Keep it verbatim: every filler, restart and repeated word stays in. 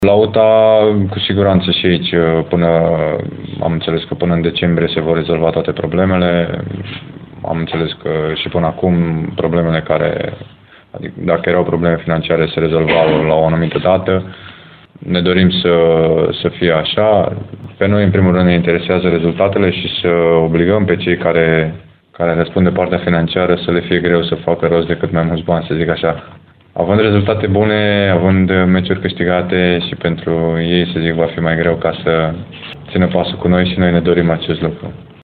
Lauta, cu siguranță și aici, până, am înțeles că până în decembrie se vor rezolva toate problemele. Am înțeles că și până acum problemele care, adică dacă erau probleme financiare, se rezolvau la o anumită dată. Ne dorim să, să fie așa. Pe noi, în primul rând, ne interesează rezultatele și să obligăm pe cei care, care răspund de partea financiară să le fie greu să facă rost de cât mai mulți bani, să zic așa. Având rezultate bune, având meciuri câștigate și pentru ei, să zic, va fi mai greu ca să țină pasul cu noi și noi ne dorim acest lucru.